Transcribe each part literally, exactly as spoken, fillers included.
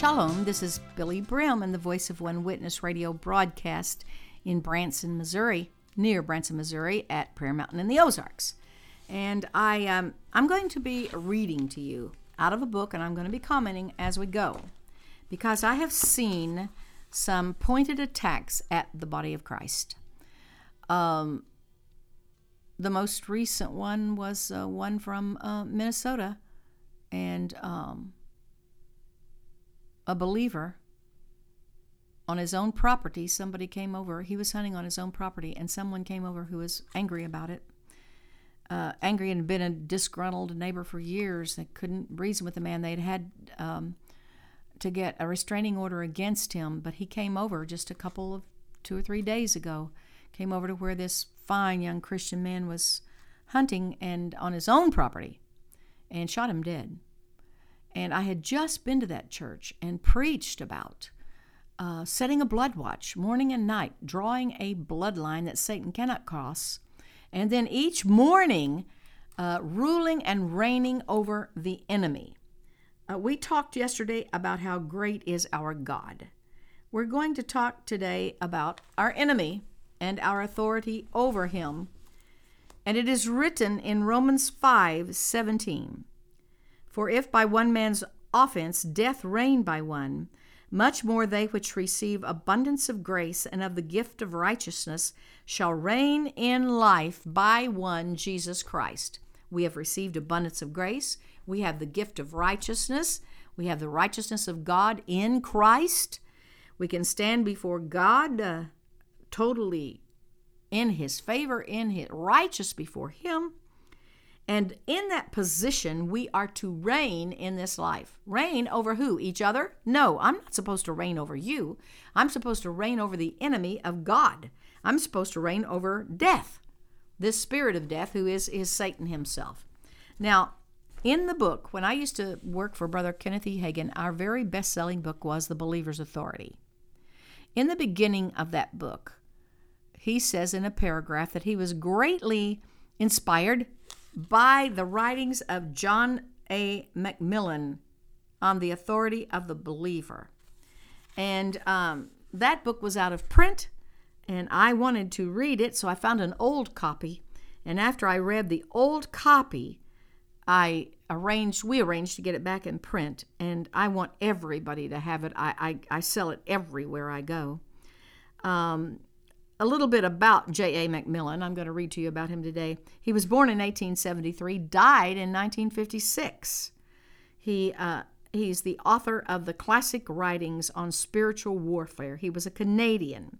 Shalom, this is Billy Brim and the Voice of One Witness radio broadcast in Branson, Missouri, near Branson, Missouri, at Prayer Mountain in the Ozarks. And I, um, I'm going to be reading to you out of a book, and I'm going to be commenting as we go, because I have seen some pointed attacks at the body of Christ. Um, the most recent one was uh, one from uh, Minnesota, and um, a believer on his own property, somebody came over. He was hunting on his own property, and someone came over who was angry about it. Uh, angry and had been a disgruntled neighbor for years. They couldn't reason with the man. They'd had um, to get a restraining order against him, but he came over just a couple of two or three days ago, came over to where this fine young Christian man was hunting and on his own property, and shot him dead. And I had just been to that church and preached about uh, setting a blood watch morning and night, drawing a bloodline that Satan cannot cross, and then each morning uh, ruling and reigning over the enemy. Uh, we talked yesterday about how great is our God. We're going to talk today about our enemy and our authority over him. And it is written in Romans five seventeen, "For if by one man's offense death reigned by one, much more they which receive abundance of grace and of the gift of righteousness shall reign in life by one, Jesus Christ." We have received abundance of grace. We have the gift of righteousness. We have the righteousness of God in Christ. We can stand before God uh, totally in his favor, in his righteous before him. And in that position, we are to reign in this life. Reign over who? Each other? No, I'm not supposed to reign over you. I'm supposed to reign over the enemy of God. I'm supposed to reign over death, this spirit of death who is, is Satan himself. Now, in the book, when I used to work for Brother Kenneth E. Hagin, our very best-selling book was The Believer's Authority. In the beginning of that book, he says in a paragraph that he was greatly inspired by the writings of John A. McMillan on the authority of the believer. And um, that book was out of print, and I wanted to read it, so I found an old copy. And after I read the old copy, I arranged, we arranged to get it back in print, and I want everybody to have it. I, I, I sell it everywhere I go. Um, A little bit about J A. McMillan. I'm going to read to you about him today. He was born in eighteen seventy-three, died in nineteen fifty-six. He uh, he's the author of the classic writings on spiritual warfare. He was a Canadian.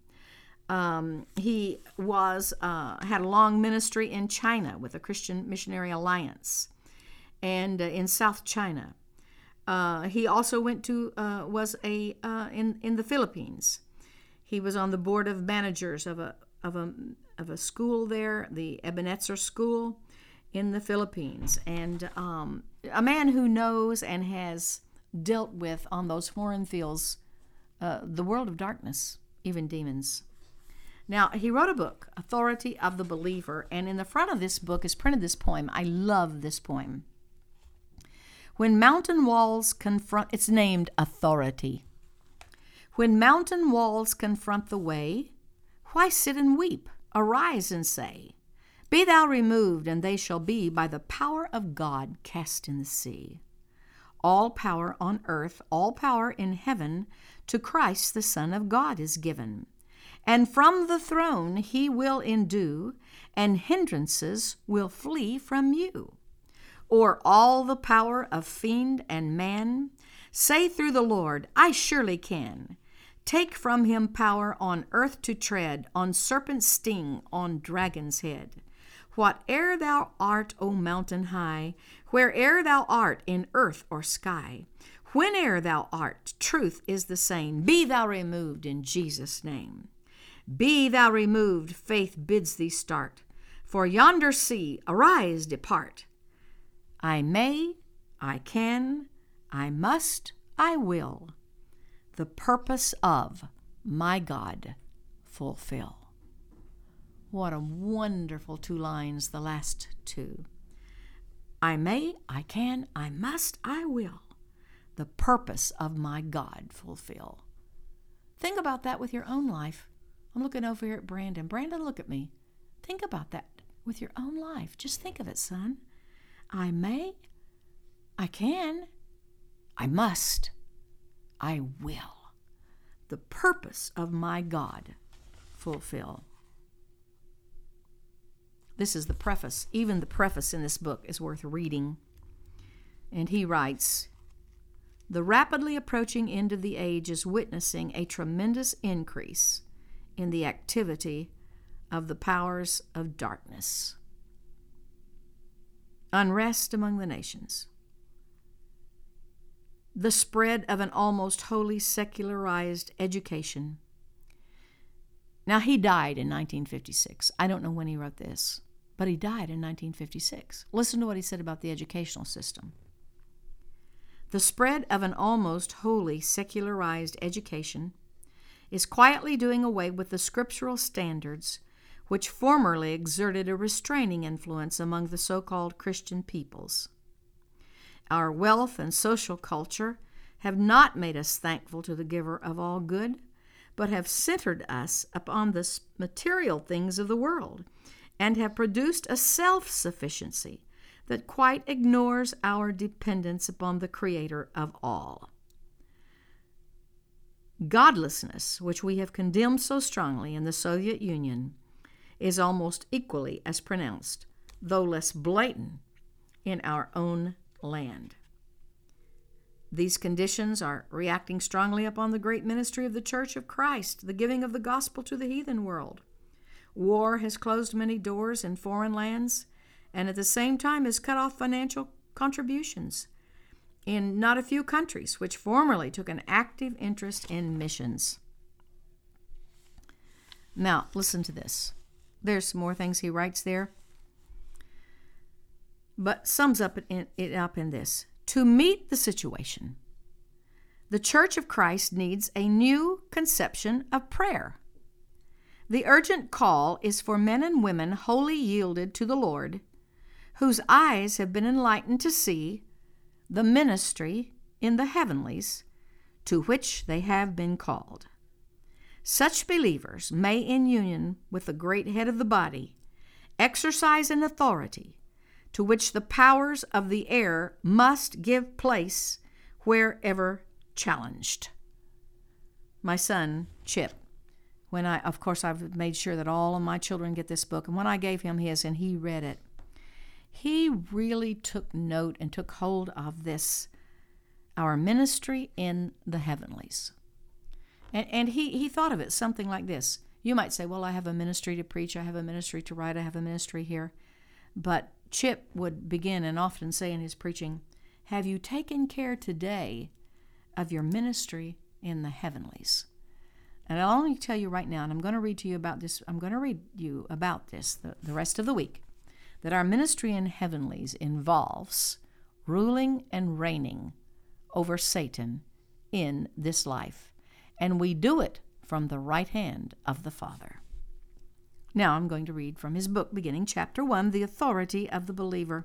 Um, he was uh, had a long ministry in China with the Christian Missionary Alliance, and uh, in South China. Uh, he also went to uh, was a uh, in in the Philippines. He was on the board of managers of a of a of a school there, the Ebenezer School in the Philippines, and um, a man who knows and has dealt with on those foreign fields uh, the world of darkness, even demons. Now, he wrote a book, Authority of the Believer, and in the front of this book is printed this poem. I love this poem. When mountain walls confront, it's named Authority. When mountain walls confront the way, why sit and weep? Arise and say, "Be thou removed, and they shall be by the power of God cast in the sea." All power on earth, all power in heaven, to Christ the Son of God is given. And from the throne he will endue, and hindrances will flee from you. Or all the power of fiend and man, say through the Lord, "I surely can." Take from him power on earth to tread, on serpent's sting, on dragon's head. Whate'er thou art, O mountain high, where'er thou art in earth or sky, whene'er thou art, truth is the same. Be thou removed in Jesus' name. Be thou removed, faith bids thee start. For yonder sea, arise, depart. I may, I can, I must, I will. The purpose of my God fulfill. What a wonderful two lines, the last two. I may, I can, I must, I will. the purpose of my God fulfill. Think about that with your own life. I'm looking over here at Brandon. Brandon, look at me. Think about that with your own life. Just think of it, son. I may, I can, I must, I will. The purpose of my God fulfill. This is the preface. Even the preface in this book is worth reading. And he writes, "The rapidly approaching end of the age is witnessing a tremendous increase in the activity of the powers of darkness. Unrest among the nations. The spread of an almost wholly secularized education." Now, he died in nineteen fifty-six. I don't know when he wrote this, but he died in nineteen fifty-six. Listen to what he said about the educational system. "The spread of an almost wholly secularized education is quietly doing away with the scriptural standards which formerly exerted a restraining influence among the so-called Christian peoples. Our wealth and social culture have not made us thankful to the giver of all good, but have centered us upon the material things of the world and have produced a self-sufficiency that quite ignores our dependence upon the Creator of all. Godlessness, which we have condemned so strongly in the Soviet Union, is almost equally as pronounced, though less blatant, in our own land. These conditions are reacting strongly upon the great ministry of the Church of Christ, the giving of the gospel to the heathen world. War has closed many doors in foreign lands, and at the same time has cut off financial contributions in not a few countries which formerly took an active interest in missions. Now, listen to this. There's some more things he writes there, but sums up it, it up in this. To meet the situation, the Church of Christ needs a new conception of prayer. The urgent call is for men and women wholly yielded to the Lord, whose eyes have been enlightened to see the ministry in the heavenlies to which they have been called. Such believers may, in union with the great head of the body, exercise an authority to which the powers of the air must give place wherever challenged. My son, Chip, when I, of course, I've made sure that all of my children get this book, and when I gave him his and he read it, he really took note and took hold of this, our ministry in the heavenlies. And, and he, he thought of it something like this. You might say, well, I have a ministry to preach, I have a ministry to write, I have a ministry here. But Chip would begin and often say in his preaching, have you taken care today of your ministry in the heavenlies? And I'll only tell you right now, and I'm going to read to you about this, I'm going to read you about this the, the rest of the week, that our ministry in heavenlies involves ruling and reigning over Satan in this life. And we do it from the right hand of the Father. Now I'm going to read from his book, beginning chapter one, The Authority of the Believer.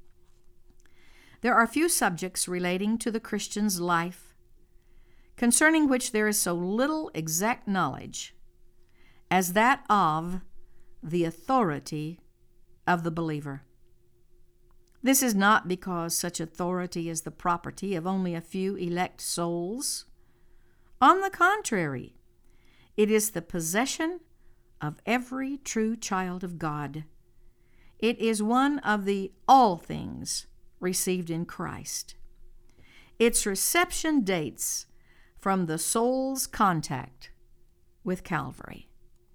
There are few subjects relating to the Christian's life concerning which there is so little exact knowledge as that of the authority of the believer. This is not because such authority is the property of only a few elect souls. On the contrary, it is the possession of every true child of God. It is one of the all things received in Christ. Its reception dates from the soul's contact with Calvary.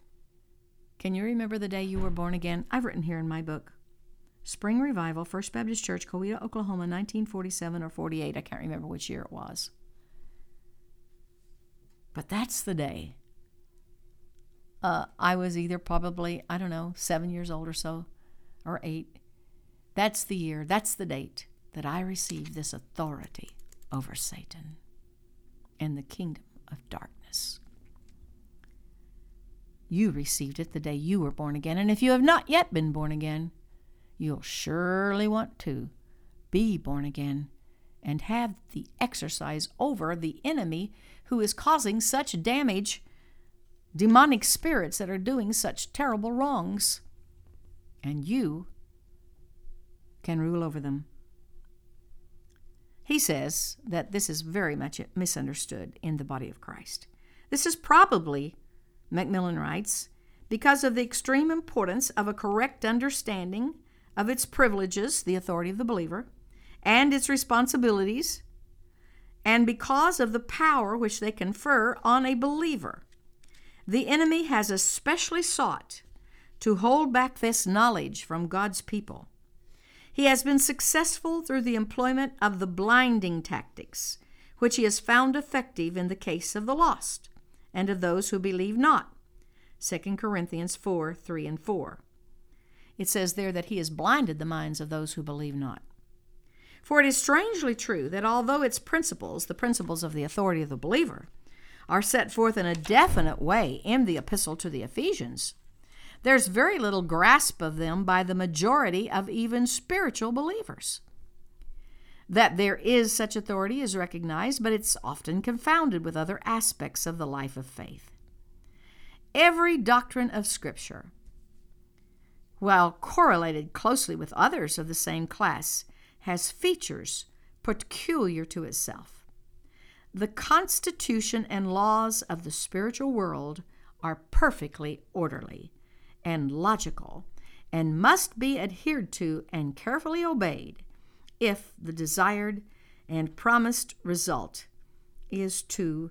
Can you remember the day you were born again? I've written here in my book, Spring Revival, First Baptist Church, Coweta, Oklahoma, nineteen forty-seven or forty-eight. I can't remember which year it was. But that's the day. Uh, I was either probably, I don't know, seven years old or so, or eight. That's the year, that's the date that I received this authority over Satan and the kingdom of darkness. You received it the day you were born again. And if you have not yet been born again, you'll surely want to be born again and have the exercise over the enemy who is causing such damage, demonic spirits that are doing such terrible wrongs. And you can rule over them. He says that this is very much misunderstood in the body of Christ. This is probably, Macmillan writes, because of the extreme importance of a correct understanding of its privileges, the authority of the believer, and its responsibilities, and because of the power which they confer on a believer. The enemy has especially sought to hold back this knowledge from God's people. He has been successful through the employment of the blinding tactics, which he has found effective in the case of the lost and of those who believe not. Second Corinthians four, three and four. It says there that he has blinded the minds of those who believe not. For it is strangely true that although its principles, the principles of the authority of the believer, are set forth in a definite way in the epistle to the Ephesians, there's very little grasp of them by the majority of even spiritual believers. That there is such authority is recognized, but it's often confounded with other aspects of the life of faith. Every doctrine of Scripture, while correlated closely with others of the same class, has features peculiar to itself. The constitution and laws of the spiritual world are perfectly orderly and logical and must be adhered to and carefully obeyed if the desired and promised result is to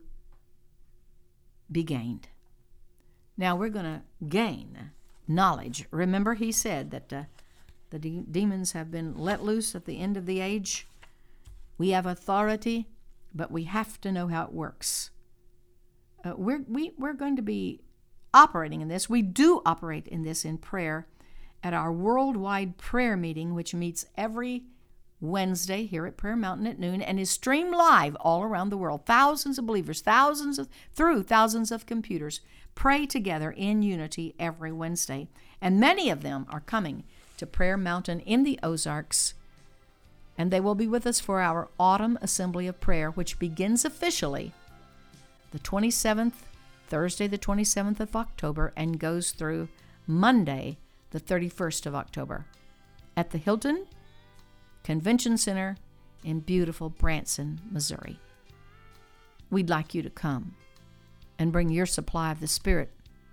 be gained. Now we're going to gain knowledge. Remember, he said that uh, the de- demons have been let loose at the end of the age. We have authority, but we have to know how it works. Uh, we're, we, we're going to be operating in this. We do operate in this in prayer at our worldwide prayer meeting, which meets every Wednesday here at Prayer Mountain at noon and is streamed live all around the world. Thousands of believers, thousands of, through thousands of computers, pray together in unity every Wednesday. And many of them are coming to Prayer Mountain in the Ozarks, and they will be with us for our Autumn Assembly of Prayer, which begins officially the twenty-seventh, Thursday the twenty-seventh of October, and goes through Monday the thirty-first of October at the Hilton Convention Center in beautiful Branson, Missouri. We'd like you to come and bring your supply of the Spirit.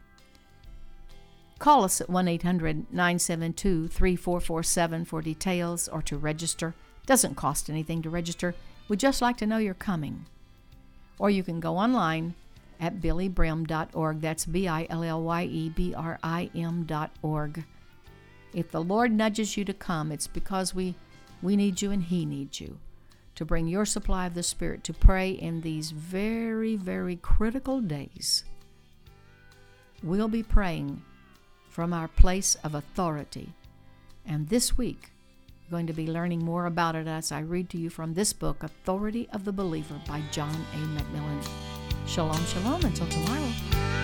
Call us at one eight hundred, nine seven two, three four four seven for details or to register. Doesn't cost anything to register. We'd just like to know you're coming. Or you can go online at billy brim dot org. That's B I L L Y E B R I M dot org. If the Lord nudges you to come, it's because we, we need you and He needs you to bring your supply of the Spirit to pray in these very, very critical days. We'll be praying from our place of authority. And this week, we're going to be learning more about it as I read to you from this book, Authority of the Believer by John A. Macmillan. Shalom, shalom, until tomorrow.